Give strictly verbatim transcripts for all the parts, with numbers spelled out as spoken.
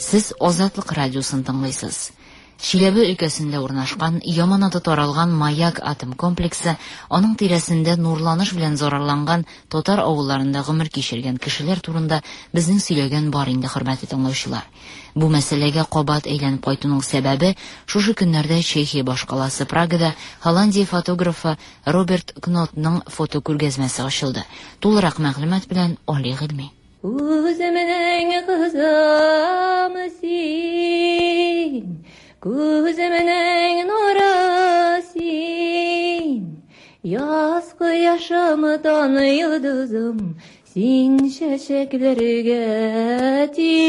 Сез Азатлык радиосын тыңлыйсыз. Чиләбе өлкәсендә урнашкан яман аты таралган Маяк атом комплексы, аның тирәсендә нурланыш белән зарарланган татар авылларында гомер кичергән кешеләр турында безнең сөйләгән бар инде, хөрмәтле тыңлаучылар. Бу мәсьәләгә кабат әйләнеп кайтуның сәбәбе шушы көннәрдә Чехия башкаласы Прагада Голландия фотографы Роберт Кнотның фотокүргәзмәсе ачылды. Тулырак мәгълүмат белән Али Гыйльми. Күземнең кызым син, күземнең нуры син, яз кояшымдан йолдызым, син чәчәкләргә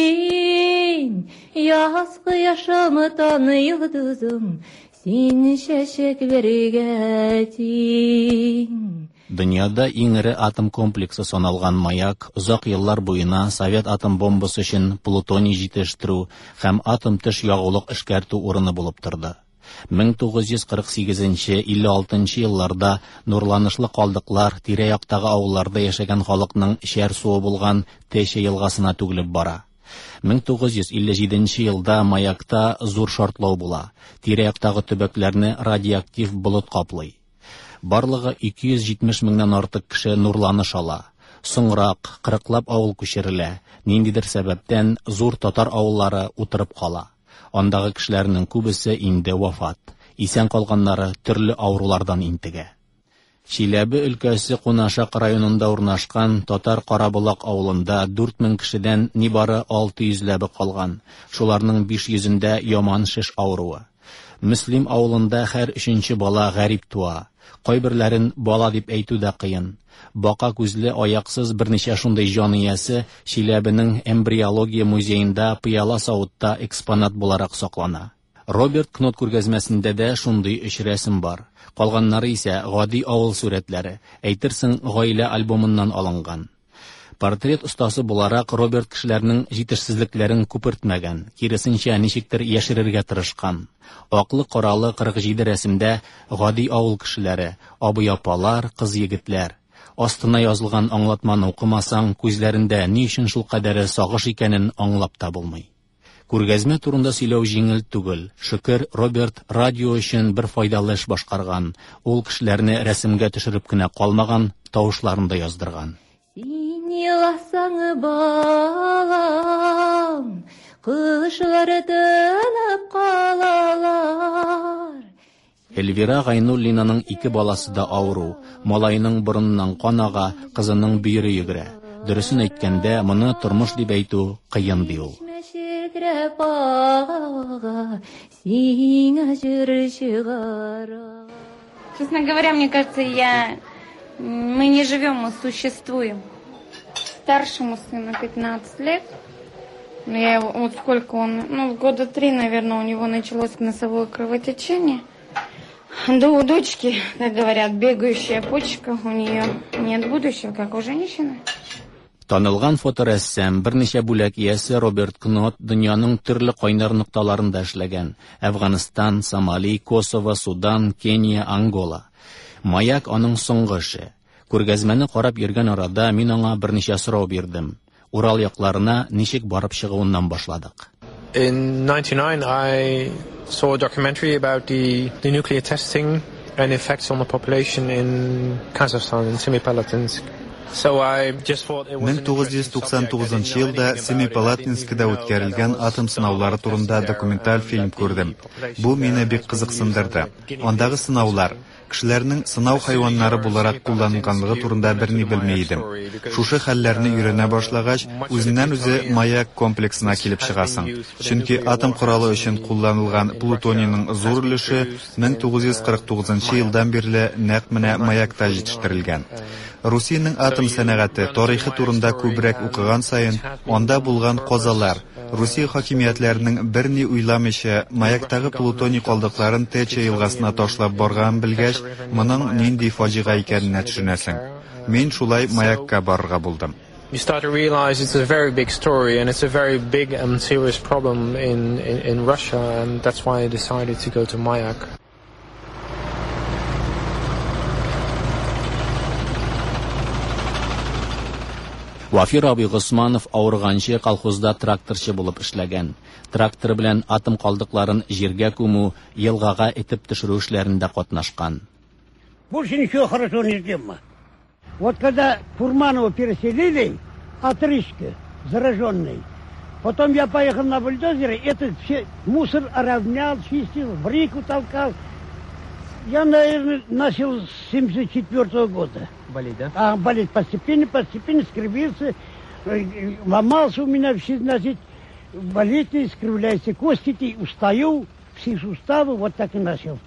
тин, яз кояшымдан йолдызым, син чәчәкләргә тин. Дөньяда иң ире атом комплексы саналган Маяк озак еллар буена Совет атом бомбасы өчен плутоний җитештерү һәм атом төш ягулык эшкәртү урыны булып торды. мең тугыз йөз кырык сигезенче - илле алтынчы елларда нурланышлы калдыклар тирә-яктагы авылларда яшәгән халыкның эчәр суы булган Тече елгасына түгелеп бара. мең тугыз йөз илле җиденче елда Маякта зур шартлау була. Тирә-яктагы төбәкләрне радиоактив болыт каплый. Барлыгы ике йөз җитмеш меңнән артык кеше нурланыш ала. Соңрак кырыклап авыл күчерелә. Ниндидер сәбәптән зур татар авыллары утырып кала. Андагы кешеләрнең күбесе инде вафат. Исән калганнары төрле авырулардан интегә. Чиләбе өлкәсе Кунашак районында урнашкан татар Карабулак авылында дүрт мең кешедән нибары алты йөзләбе калган. Шуларның биш йөзендә яман шеш авыруы. Мөслим авылында һәр өченче бала гәриб туа. Кайберләрен бала дип әйтү дә кыен. Бака күзле аяксыз берничә шундый җан иясе Чиләбенең эмбриология музеенда пыяла савытта экспонат буларак саклана. Роберт Кнот күргәзмәсендә дә шундый өч рәсем бар. Калганнары исә гади авыл сүрәтләре, әйтерсең гаилә альбомыннан алынган. Портрет остасы буларак Роберт кешеләрнең җитешсезлекләрен күпертмәгән, киресенчә ничектер яшерергә тырышкан. Аклы-каралы кырык җиде рәсемдә гади авыл кешеләре, абый-апалар, кыз-егетләр. Астына язылган аңлатманы укымасаң, күзләрендә ни өчен шул кадәре сагыш икәнен аңлап та булмый. Күргәзмә турында сөйләү җиңел түгел. Шөкер, Роберт радио өчен бер файдалы эш башкарган. Ул кешеләрне рәсемгә төшереп кенә калмаган, тавышларын да яздырган. Син еласаң балам, кышлары тынып калалар. Эльвира Гайнуллинаның ике баласы да авыру. Малайының борыннан канага, кызының бөере йөгерә. Дөресен әйткәндә, моны тормыш дип әйтү кыен ди ул. Честно говоря, мне кажется, я... мы не живем, мы существуем. Старшему сыну пятнадцать лет. Но я его, вот сколько он, ну, года три, наверное, у него началось носовое кровотечение. Да у дочки, как говорят, бегающая почка, у нее нет будущего, как у женщины. Танылган фоторәссам берничә бүләк иясе Роберт Кнот дөньяның төрле кайнар нокталарында эшләгән. Әфганстан, Сомали, Косово, Судан, Кения, Ангола. Маяк аның соңгы эше. Күргәзмәне карап йөргән арада мин аңа берничә сорау бирдем. Урал якларына ничек барып чыгуыннан башладык. In ninety-nine I saw a documentary about the, the nuclear testing and effects on the population in Kazakhstan, in Semipalatinsk. So I just thought it was мең тугыз йөз туксан тугызынчы елда Семипалатинскида үткәрелгән атом сынаулары турында документаль фильм күрдем. Бу мине бик кызыксындырды. Андагы сынаулар кешеләрнең сынау хайваннары буларак кулланылганлыгы турында берни белми идем. Шушы хәлләрне өйрәнә башлагач, үзеннән-үзе Маяк комплексына килеп чыгасың. Чөнки атом коралы өчен кулланылган плутонийның зур өлеше мең тугыз йөз кырык тугызынчы елдан бирле нәкъ менә Маякта җитештерелгән. Русиянең атом сәнәгате тарихы турында күбрәк укыган саен, анда булган казалар, Русия хакимиятләренең берни уйламыйча Маяктагы плутоний калдыкларын Тече елгасына ташлап барган белгәч, моның нинди фаҗига икәнен төшенәсең. Мин шулай Маякка барырга булдым. You start to realize it's a very big story and it's a very big and serious problem in, in, in Russia, and that's why I decided to go to Mayak. Вафир Абый Госманов авырганчы колхозда тракторчы булып эшләгән. Трактор белән атым калдыкларын җиргә күмү, елгага этеп төшерү эшләрендә катнашкан. Больше ничего хорошего не ждем. Вот когда Фурманова переселили, отрыжка, зараженный, потом я поехал на бульдозере, этот все мусор равнял, чистил, в реку толкал. Я, наверное, начал с семьдесят четвёртого года. Болеть, да? А, болеть постепенно, постепенно, скривился, ломался у меня все, значит, болит, скривляются кости, устаю, все суставы, вот так и начал.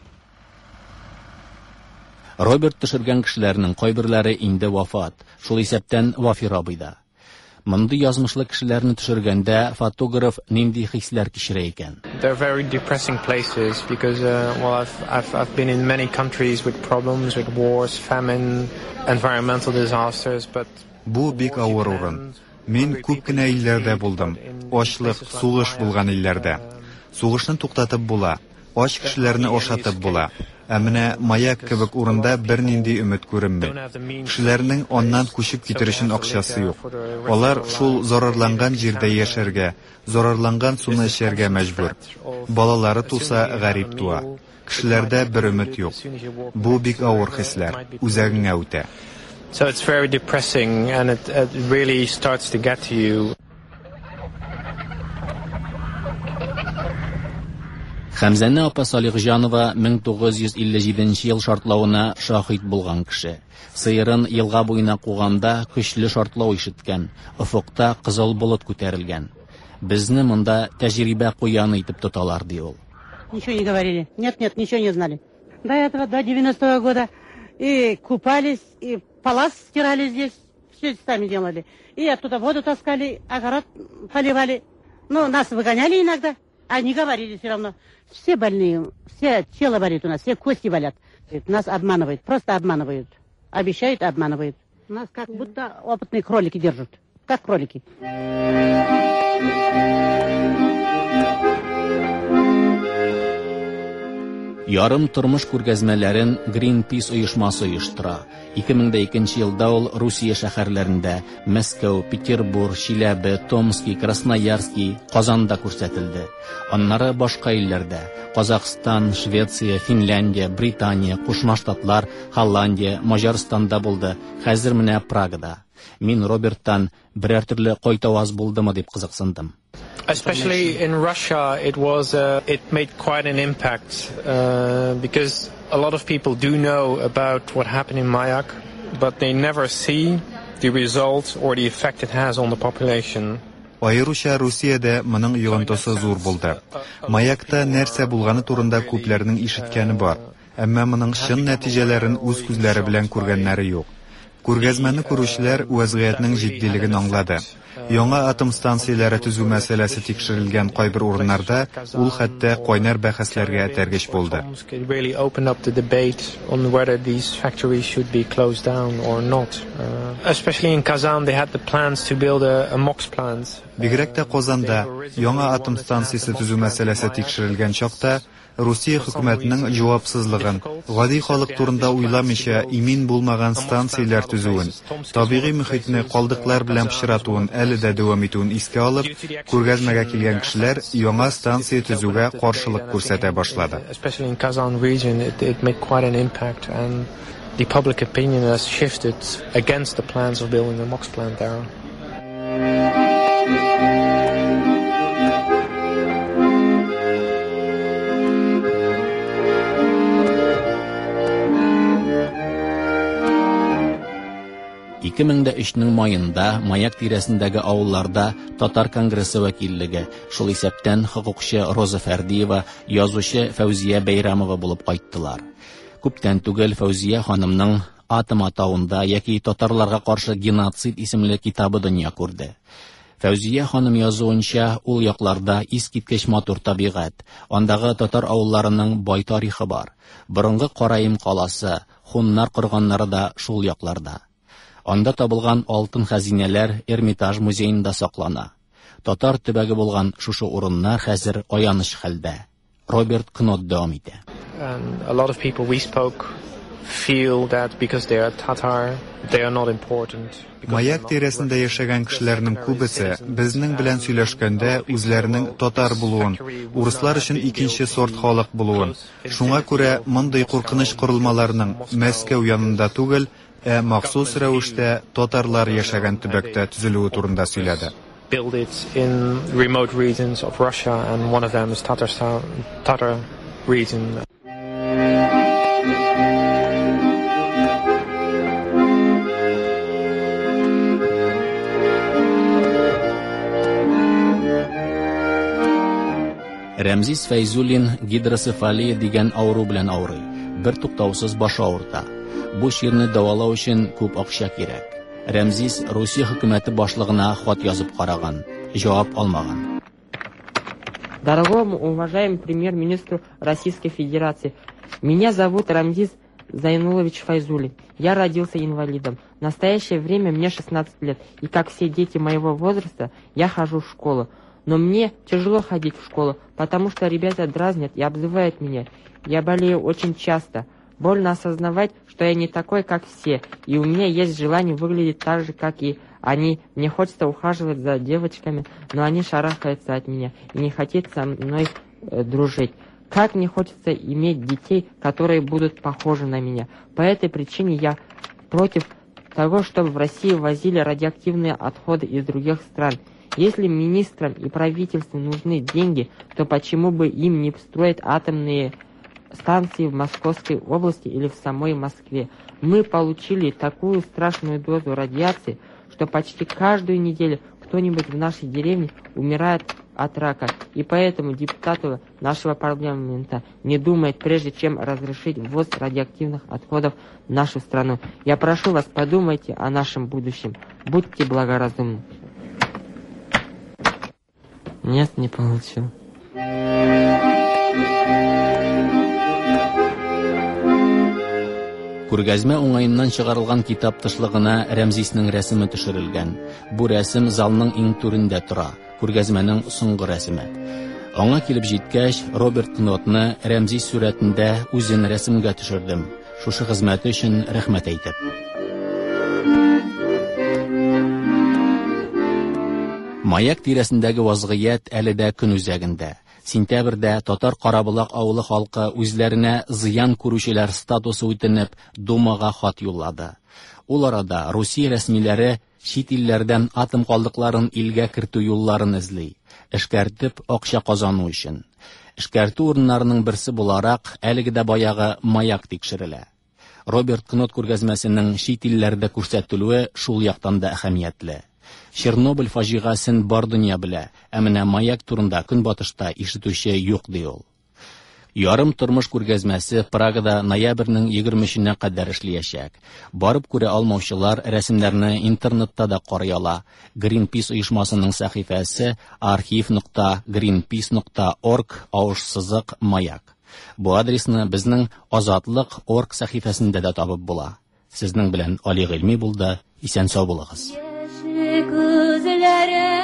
Роберт төшергән кешеләрнең кайберләре инде вафат, шул исәптән Вафир Абый да. Мондый язмышлы кешеләрне төшергәндә фотограф нинди хисләр кичерә икән? They're very depressing places because uh, well I've I've I've been in many countries with problems with wars, famine, environmental disasters, but Бу бик авыр урын. Мин күп кенә илләрдә булдым. Ачлык, сугыш булган илләрдә. Сугышны туктатып була, ач кешеләрне ашатып була. Ә менә Маяк кебек урында бернинди өмет күренми. Кешеләрнең аннан күчеп китер өчен акчасы юк. Алар шул зарарланган җирдә яшәргә, зарарланган суны эчәргә мәҗбүр. Балалары туса гарип туа. Кешеләрдә бер өмет юк. Бу бик авыр хисләр, үзәгеңә үтә. So it's very depressing and it, it really starts to get to you. Хәмзәне апа Салихҗанова мең тугыз йөз илле җиденче ел шартлавына шаһит булган кеше. Сыерын елга буена куганда көчле шартлау ишеткән, офыкта кызыл болыт күтәрелгән. Безне монда тәҗрибә куяны итеп тоталар ди ул. Ничего не говорили. Нет, нет, ничего не знали. До этого, до девяностого года и купались, и палас стирали здесь, все сами делали. И оттуда воду таскали, огород поливали. Ну, нас выгоняли иногда, а не говорили все равно. Все больные, все тело болит у нас, все кости болят. Нас обманывают, просто обманывают. Обещают, обманывают. Нас как будто опытные кролики держат, как кролики. Ярым тормыш күргәзмәләрен Greenpeace оешмасы оештыра. ике мең икенче елда ул Русия шәһәрләрендә Мәскәү, Петербург, Чиләбе, Томский, Красноярский, Казанда күрсәтелде. Аннары башка илләрдә: Казакстан, Швеция, Финляндия, Британия, Кушма Штатлар, Голландия, Маҗарстанда булды. Хәзер менә Прагада. Мин Роберттан берәр төрле кайтаваз булдымы дип кызыксындым. Especially in Russia, it was uh, it made quite an impact uh, because a lot of people do know about what happened in Mayak, but they never see the result or the effect it has on the population. Айрыша Русиядә моның йогынтысы зур булды. Маякта нәрсә булганы турында күпләрнең ишеткәне бар, әмма моның чын нәтиҗәләрен үз күзләре белән күргәннәре юк. Күргәзмәне күрүчеләр вазгыятьнең җитдилеген аңлады. Яңа атом станцияләре төзү мәсьәләсе тикшерелгән кайбер урыннарда ул хәтта кайнар бәхәсләргә этәргеч булды. It really opened up the debate on whether these factories should be closed down or not. Uh, especially in Kazan, they had the plans to build a, a MOX plant. Бигрәк тә Казанда яңа атом станциясе төзү мәсьәләсе тикшерелгән чакта Русия хөкүмәтенең җавапсызлыгын, гади халык турында уйламыйча имин булмаган станцияләр төзүен, табигый мөхитне калдыклар белән пычратуын әле дә дәвам итүен искә алып, күргәзмәгә килгән кешеләр яңа станция төзүгә каршылык күрсәтә башлады. Especially in Kazan region, it, it made quite an impact, and the public opinion has shifted against the plans of building the MOX plant there. ике мең өчнең маенда Маяк тирәсендәге авылларда Татар конгрессы вәкиллеге, шул исәптән хокукчы Роза Фәрдиева, язучы Фәүзия Бәйрәмова булып кайттылар. Күптән түгел Фәүзия ханымның атом атавында яки татарларга каршы геноцид исемле китабы дөнья күрде. Фәүзия ханым язуынча, ул якларда искиткеч матур табигать, андагы татар авылларының бай тарихы бар. Борынгы Караим каласы, хуннар корганнары да шул якларда. Анда табылган алтын хәзинәләр Эрмитаж музеенда саклана. Татар төбәге булган шушы урыннар хәзер аяныч хәлдә. Роберт Кнот дәвам итә. And a lot of people we spoke feel that because they are Tatar, they are not important. Маяк тирәсендә яшәгән кешеләрнең күбесе безнең белән сөйләшкәндә үзләренең татар булуын, урыслар өчен икенче сорт халык булуын, шуңа күрә мондый куркыныч корылмаларның Мәскәү янында түгел, ә махсус рәвештә татарлар яшәгән төбәктә төзелүе турында сөйләде. Build it in remote regions of Russia, and one of them is Tatarstan, Tatar region. Рәмзис Фәйзуллин гидроцефалия дигән авыру белән авырый. Бер туктаусыз баш авырта. Бу чирне дәвалау өчен күп акча кирәк. Рәмзис Русия хөкүмәте башлыгына хат язып караган, җавап алмаган. Дорогому уважаемый премьер-министру Российской Федерации, меня зовут Рамзис Зайнулович Файзуллин. Я родился инвалидом. В настоящее время мне шестнадцать лет, и как все дети моего возраста, я хожу в школу. Но мне тяжело ходить в школу, потому что ребята дразнят и обзывают меня. Я болею очень часто. Больно осознавать, что я не такой, как все, и у меня есть желание выглядеть так же, как и они. Мне хочется ухаживать за девочками, но они шарахаются от меня и не хотят со мной э, дружить. Как мне хочется иметь детей, которые будут похожи на меня. По этой причине я против того, чтобы в Россию возили радиоактивные отходы из других стран. Если министрам и правительству нужны деньги, то почему бы им не строить атомные станции в Московской области или в самой Москве? Мы получили такую страшную дозу радиации, что почти каждую неделю кто-нибудь в нашей деревне умирает от рака. И поэтому депутаты нашего парламента не думают, прежде чем разрешить ввоз радиоактивных отходов в нашу страну. Я прошу вас, подумайте о нашем будущем. Будьте благоразумны. Нет, не получил. Күргәзмә уңайыннан чыгарылган китап тышлыгына Рәмзиснең рәсеме төшерелгән. Бу рәсем залның иң түрендә тора. Күргәзмәнең соңгы рәсеме. Аңа килеп җиткәч, Роберт Кнотны Рәмзис сурәтендә үзен рәсемгә төшердем. Шушы хезмәте өчен рәхмәт әйтеп. Маяк тирәсендәге вазгыять әле дә көн үзәгендә. Сентябрьдә татар Карабулак авылы халкы үзләренә зыян күрүчеләр статусы үтенеп Думага хат юллады. Ул арада Русия рәсмиләре чит илләрдән атом калдыкларын илгә кертү юлларын эзли, эшкәртеп акча казану өчен. Эшкәртү урыннарының берсе буларак әлеге дә баягы маяк тикшерелә. Роберт Кнот күргәзмәсенең чит илләрдә күрсәтелүе шул яктан да әһәмиятле. Чернобыль фаҗигасын бар дөнья белә, ә менә маяк турында көнбатышта ишетүче юк ди ул. Ярым тормыш күргәзмәсе Прагада ноябрьнең егерменчесенә кадәр эшләячәк. Барып күрә алмаучылар рәсемнәрне интернетта да карый ала. Greenpeace оешмасының сәхифәсе архив нокта greenpeace нокта org авышсызык маяк. Бу адресны безнең азатлык точка org сәхифәсендә дә табып була. Сезнең белән Али Гыйльми булды. Исән сау булыгыз. Күзләре